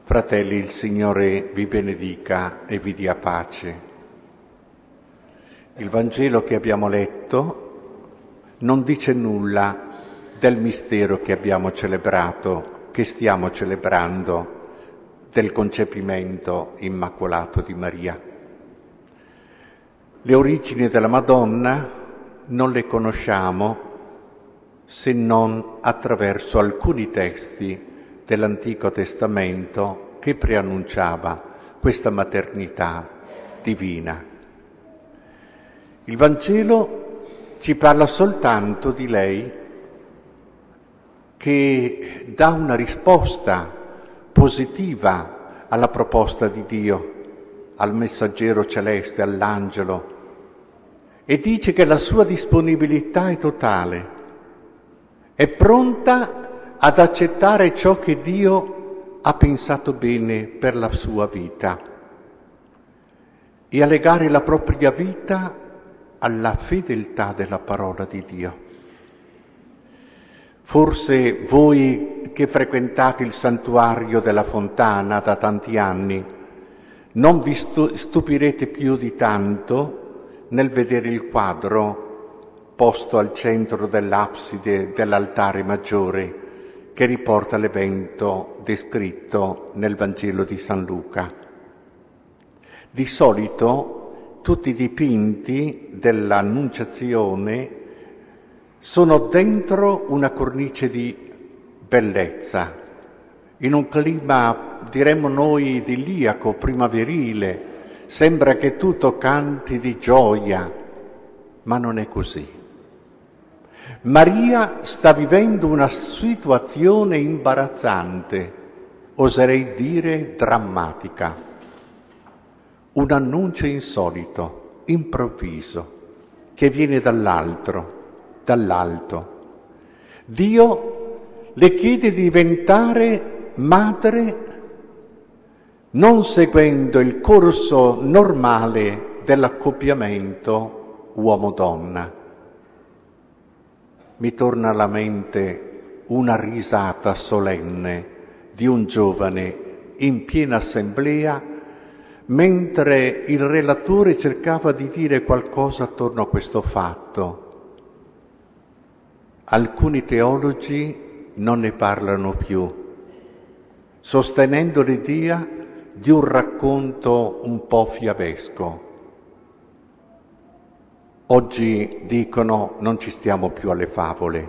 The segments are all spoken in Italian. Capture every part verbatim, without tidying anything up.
Fratelli, il Signore vi benedica e vi dia pace. Il Vangelo che abbiamo letto non dice nulla del mistero che abbiamo celebrato, che stiamo celebrando, del concepimento immacolato di Maria. Le origini della Madonna non le conosciamo se non attraverso alcuni testi dell'Antico Testamento che preannunciava questa maternità divina. Il Vangelo ci parla soltanto di lei che dà una risposta positiva alla proposta di Dio, al messaggero celeste, all'angelo, e dice che la sua disponibilità è totale, è pronta ad accettare ciò che Dio ha pensato bene per la sua vita e a legare la propria vita alla fedeltà della parola di Dio. Forse voi che frequentate il santuario della Fontana da tanti anni non vi stupirete più di tanto nel vedere il quadro posto al centro dell'abside dell'altare maggiore che riporta l'evento descritto nel Vangelo di San Luca. Di solito tutti i dipinti dell'Annunciazione sono dentro una cornice di bellezza, in un clima, diremmo noi, idilliaco, primaverile. Sembra che tutto canti di gioia, ma non è così. Maria sta vivendo una situazione imbarazzante, oserei dire drammatica, un annuncio insolito, improvviso, che viene dall'altro, dall'alto. Dio le chiede di diventare madre non seguendo il corso normale dell'accoppiamento uomo-donna. Mi torna alla mente una risata solenne di un giovane in piena assemblea mentre il relatore cercava di dire qualcosa attorno a questo fatto. Alcuni teologi non ne parlano più, sostenendo l'idea di un racconto un po' fiabesco. Oggi dicono non ci stiamo più alle favole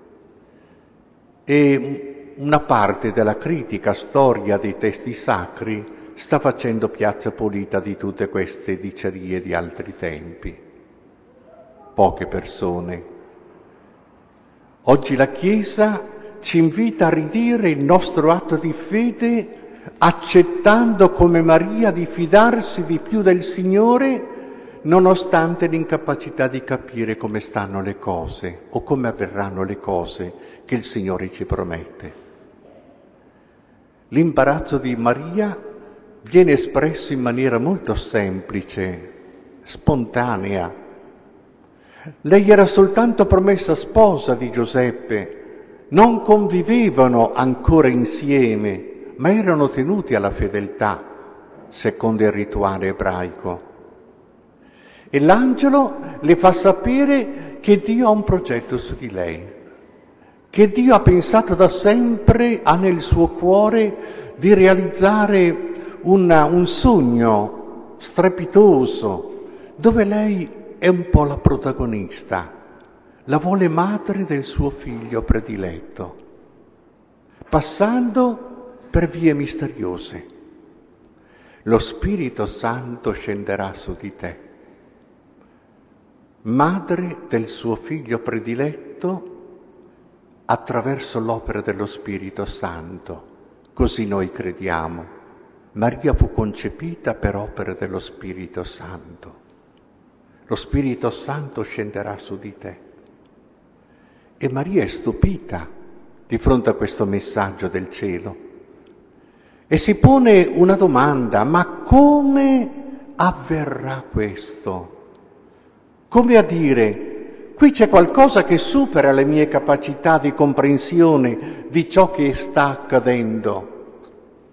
e una parte della critica storia dei testi sacri sta facendo piazza pulita di tutte queste dicerie di altri tempi. Poche persone. Oggi la Chiesa ci invita a ridire il nostro atto di fede accettando come Maria di fidarsi di più del Signore nonostante l'incapacità di capire come stanno le cose o come avverranno le cose che il Signore ci promette. L'imbarazzo di Maria viene espresso in maniera molto semplice, spontanea. Lei era soltanto promessa sposa di Giuseppe, non convivevano ancora insieme, ma erano tenuti alla fedeltà, secondo il rituale ebraico. E l'angelo le fa sapere che Dio ha un progetto su di lei, che Dio ha pensato da sempre, ha nel suo cuore di realizzare una, un sogno strepitoso, dove lei è un po' la protagonista, la vuole madre del suo figlio prediletto, passando per vie misteriose. Lo Spirito Santo scenderà su di te, madre del suo figlio prediletto, attraverso l'opera dello Spirito Santo. Così noi crediamo. Maria fu concepita per opera dello Spirito Santo. Lo Spirito Santo scenderà su di te. E Maria è stupita di fronte a questo messaggio del cielo e si pone una domanda: ma come avverrà questo? Come a dire, qui c'è qualcosa che supera le mie capacità di comprensione di ciò che sta accadendo.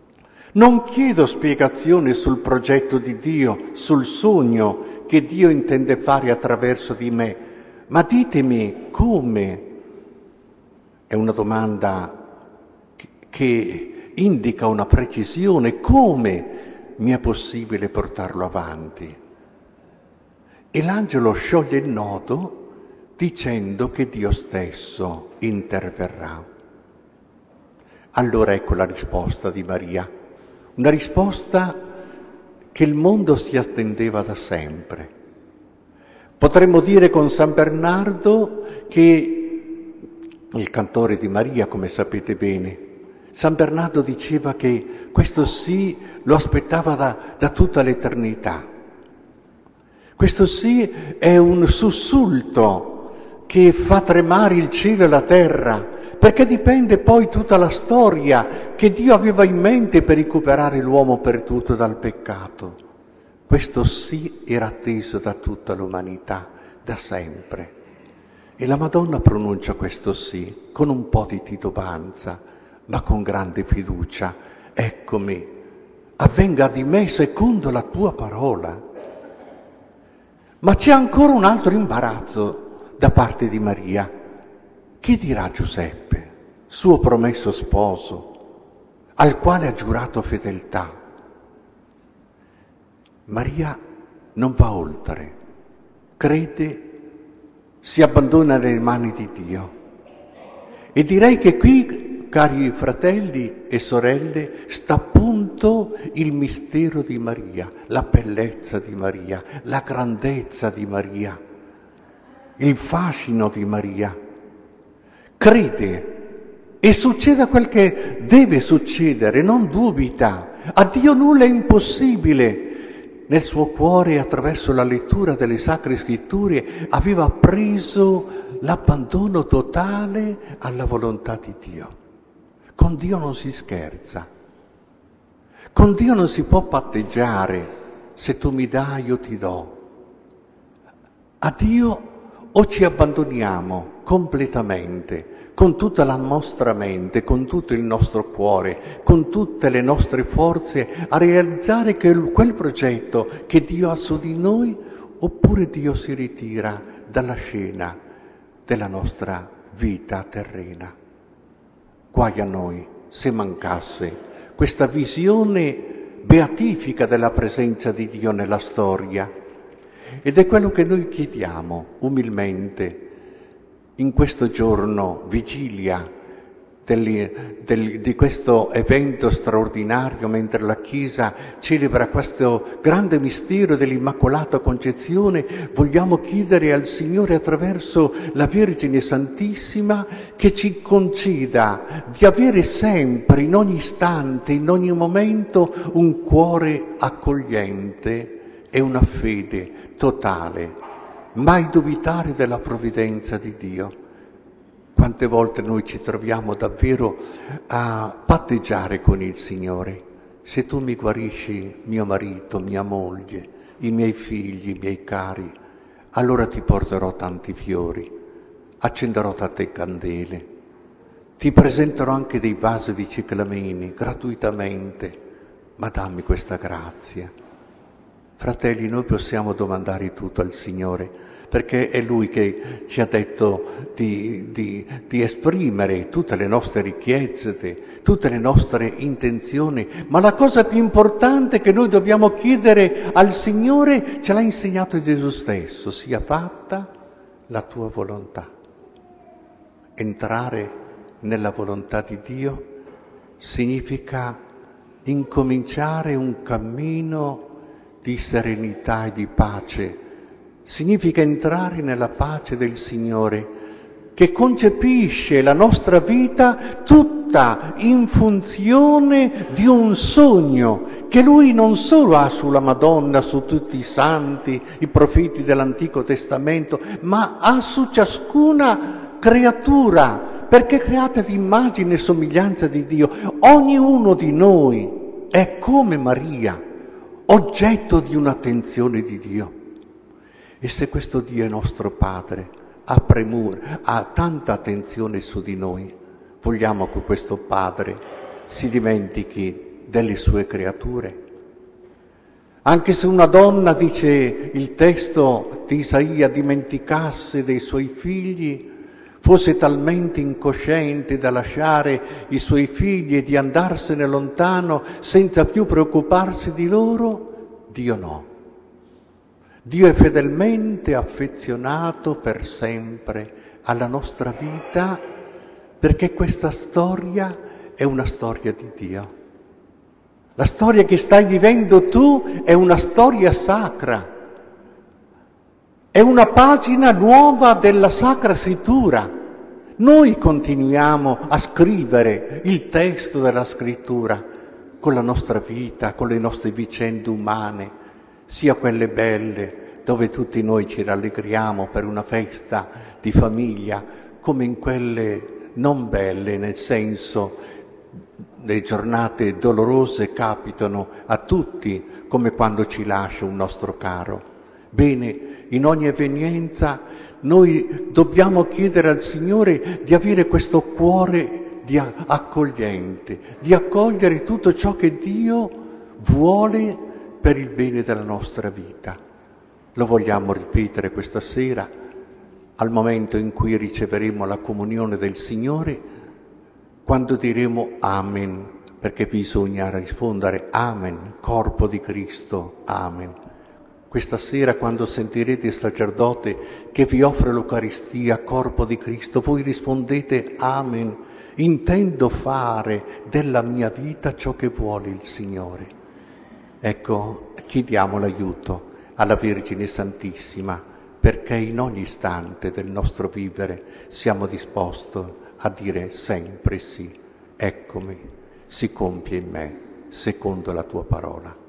Non chiedo spiegazioni sul progetto di Dio, sul sogno che Dio intende fare attraverso di me, ma ditemi come. È una domanda che indica una precisione, come mi è possibile portarlo avanti? E l'angelo scioglie il nodo dicendo che Dio stesso interverrà. Allora ecco la risposta di Maria, una risposta che il mondo si attendeva da sempre. Potremmo dire con San Bernardo che, il cantore di Maria, come sapete bene, San Bernardo diceva che questo sì lo aspettava da, da tutta l'eternità. Questo sì è un sussulto che fa tremare il cielo e la terra, perché dipende poi tutta la storia che Dio aveva in mente per recuperare l'uomo perduto dal peccato. Questo sì era atteso da tutta l'umanità, da sempre. E la Madonna pronuncia questo sì con un po' di titubanza, ma con grande fiducia. Eccomi, avvenga di me secondo la tua parola. Ma c'è ancora un altro imbarazzo da parte di Maria. Chi dirà Giuseppe, suo promesso sposo, al quale ha giurato fedeltà? Maria non va oltre, crede, si abbandona nelle mani di Dio. E direi che qui, cari fratelli e sorelle, sta appunto il mistero di Maria, la bellezza di Maria, la grandezza di Maria, il fascino di Maria. Crede e succeda quel che deve succedere, non dubita. A Dio nulla è impossibile. Nel suo cuore, attraverso la lettura delle Sacre Scritture, aveva preso l'abbandono totale alla volontà di Dio. Con Dio non si scherza. Con Dio non si può patteggiare. Se tu mi dai, io ti do. A Dio o ci abbandoniamo completamente, con tutta la nostra mente, con tutto il nostro cuore, con tutte le nostre forze, a realizzare che quel progetto che Dio ha su di noi, oppure Dio si ritira dalla scena della nostra vita terrena. Guai a noi se mancasse questa visione beatifica della presenza di Dio nella storia. Ed è quello che noi chiediamo umilmente in questo giorno, vigilia del, del, di questo evento straordinario, mentre la Chiesa celebra questo grande mistero dell'Immacolata Concezione. Vogliamo chiedere al Signore, attraverso la Vergine Santissima, che ci conceda di avere sempre, in ogni istante, in ogni momento, un cuore accogliente e una fede totale. Mai dubitare della provvidenza di Dio. Quante volte noi ci troviamo davvero a patteggiare con il Signore. Se tu mi guarisci mio marito, mia moglie, i miei figli, i miei cari, allora ti porterò tanti fiori, accenderò tante candele, ti presenterò anche dei vasi di ciclamini gratuitamente, ma dammi questa grazia. Fratelli, noi possiamo domandare tutto al Signore, perché è Lui che ci ha detto di, di, di esprimere tutte le nostre richieste, tutte le nostre intenzioni, ma la cosa più importante che noi dobbiamo chiedere al Signore ce l'ha insegnato Gesù stesso: sia fatta la tua volontà. Entrare nella volontà di Dio significa incominciare un cammino di serenità e di pace, significa entrare nella pace del Signore, che concepisce la nostra vita tutta in funzione di un sogno che Lui non solo ha sulla Madonna, su tutti i santi, i profeti dell'Antico Testamento, ma ha su ciascuna creatura, perché è creata di immagine e somiglianza di Dio. Ognuno di noi è come Maria, oggetto di un'attenzione di Dio. E se questo Dio è nostro Padre, ha premura, ha tanta attenzione su di noi, vogliamo che questo Padre si dimentichi delle sue creature. Anche se una donna, dice il testo di Isaia, dimenticasse dei suoi figli, fosse talmente incosciente da lasciare i suoi figli e di andarsene lontano senza più preoccuparsi di loro, Dio no. Dio è fedelmente affezionato per sempre alla nostra vita, perché questa storia è una storia di Dio. La storia che stai vivendo tu è una storia sacra, è una pagina nuova della Sacra Scrittura. Noi continuiamo a scrivere il testo della Scrittura con la nostra vita, con le nostre vicende umane, sia quelle belle, dove tutti noi ci rallegriamo per una festa di famiglia, come in quelle non belle, nel senso le giornate dolorose capitano a tutti, come quando ci lascia un nostro caro. Bene, in ogni evenienza noi dobbiamo chiedere al Signore di avere questo cuore di accogliente, di accogliere tutto ciò che Dio vuole per il bene della nostra vita. Lo vogliamo ripetere questa sera, al momento in cui riceveremo la comunione del Signore, quando diremo Amen, perché bisogna rispondere Amen, corpo di Cristo, Amen. Questa sera, quando sentirete il sacerdote che vi offre l'Eucaristia, corpo di Cristo, voi rispondete Amen, intendo fare della mia vita ciò che vuole il Signore. Ecco, chiediamo l'aiuto alla Vergine Santissima, perché in ogni istante del nostro vivere siamo disposti a dire sempre sì. Eccomi, si compie in me, secondo la tua parola.